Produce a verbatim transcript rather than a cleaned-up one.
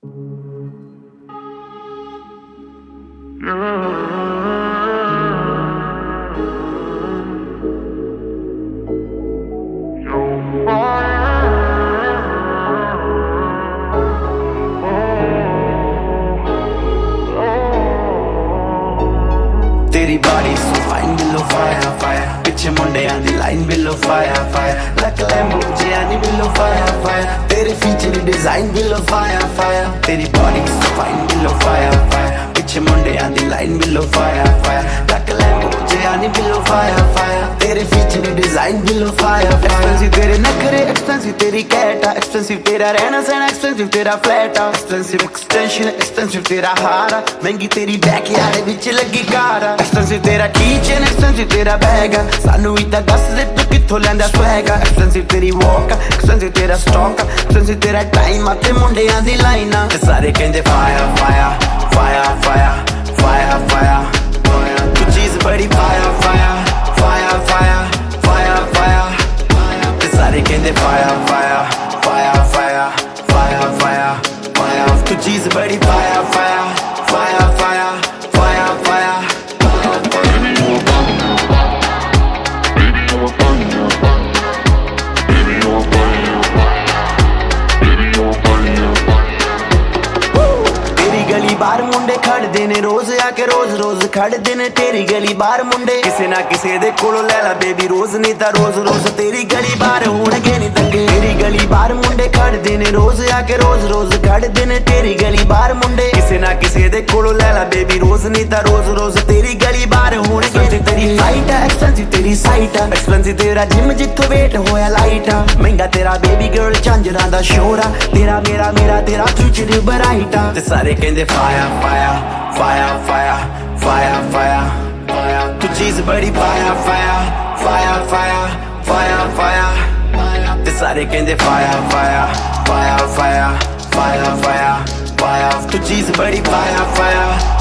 तेरी body so fine below fire fire पिछे मुंडियां दी line below fire fire like Lambo Gianni below fire fire तेरे feature design below fire fire तेरी body so fine below fire fire पिछे मुंडियां दी line below fire fire like Lambo Gianni below fire fire तेरे feature design below fire fire expensive तेरे नखरे expensive तेरी cat expensive तेरा रहना सहना expensive तेरा फ्लैट expensive extension expensive तेरा हार महंगी तेरी बैकयार्ड विच लगी कार expensive तेरा kitchen expensive तेरा बैग सानू ही तां दस दे तू कित्थों लैंदा swag expensive तेरी walk expensive तेरा stock expensive तेरा time ते मुंडियां दी लाइन ते सारे कहंदे fire fire fire fire fire fire तू चीज़ बड़ी fire fire fire fire fire fire ते सारे कहंदे fire fire fire fire fire fire fire तू चीज़ बड़ी fire fire fire fire fire fire गली बार मुंडे खड़दे ने रोज आके रोज रोज खड़दे ने तेरी गली बार मुंडे किसे ना किसे दे कोलों ले ला बेबी रोज नहीं ता रोज रोज तेरी गली बार होणगे नहीं दंगे तेरी गली बार मुंडे खड़दे ने रोज आके रोज रोज खड़दे ने तेरी गली बार मुंडे किसे ना किसे दे कोलों ले ला बेबी रोज नहीं ता रोज रोज तेरी गली बार होणगे नहीं तेरी फाइट है एक्सपेंसिव तेरी साइट है एक्सपेंसिव तेरा जिम जिथों वेट होया लाइट महंगा तेरा बेबी गर्ल झांजरां दा शोरा तेरा मेरा मेरा तेरा फ्यूचर ब्राइट ते सारे कहंदे fire fire fire fire fire fire fire तू चीज़ बड़ी fire fire fire fire fire fire ते सारे कहंदे fire fire fire fire fire fire fire तू चीज़ बड़ी fire fire